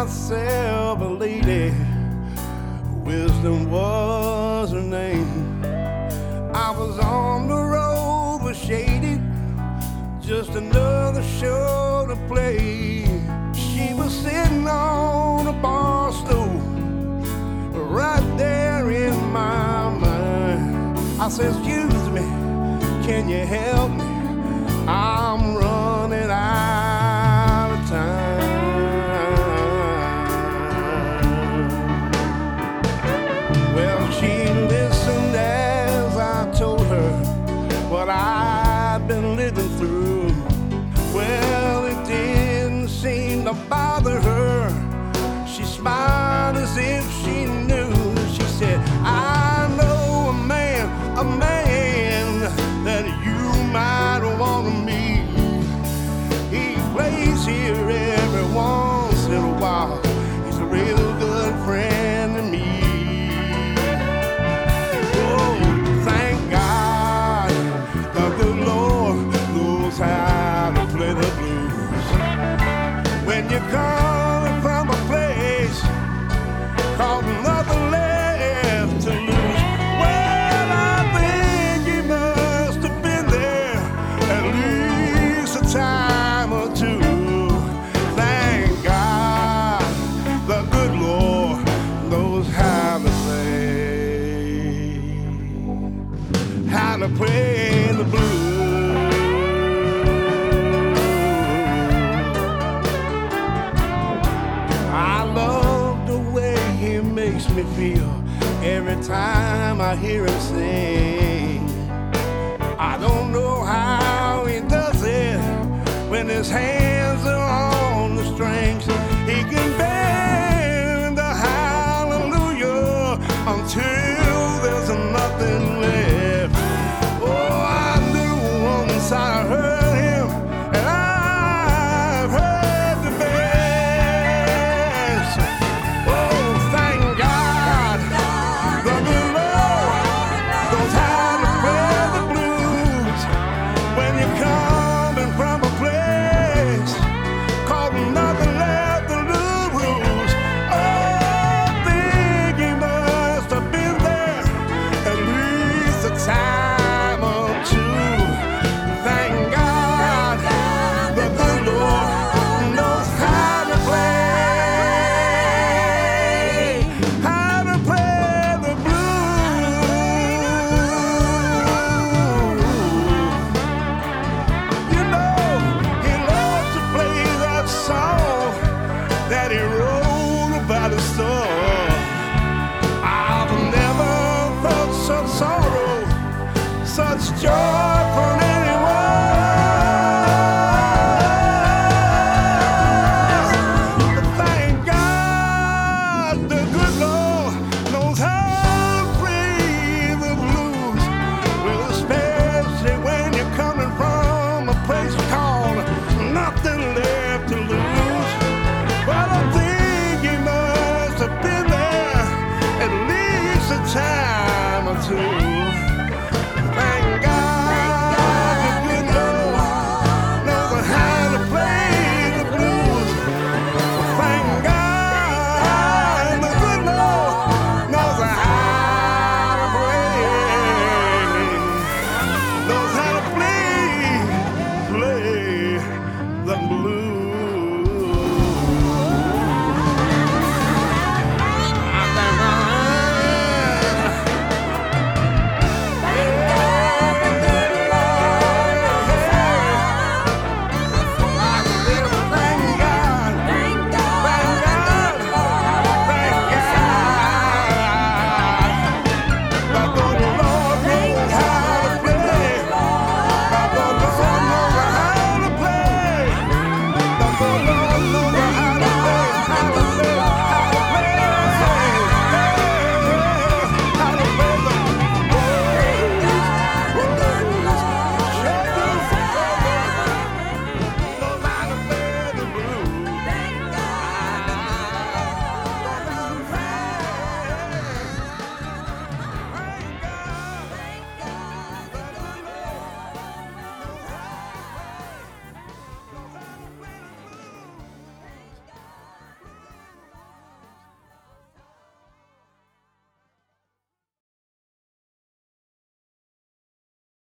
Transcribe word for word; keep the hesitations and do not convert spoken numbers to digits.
myself a lady. Wisdom was her name. I was on the road with Shady, just another show to play. She was sitting on a bar stool, right there in my mind. I said, excuse me, can you help me? I'm running out of time. Well, she listened as I told her what I'd been living through. Well, it didn't seem to bother her. She smiled as if she knew. She said, I know a man, a man that you might want to meet. He plays here every once in a while. He's a real good friend to me. Oh, thank God, the good Lord knows how to play the blues. When you come from a place called nothing left to lose, well, I think you must have been there at least a time or two. Thank God, the good Lord knows how to play, how to play the blues. I love the way he makes me feel every time I hear him sing. I don't know how he does it when his hands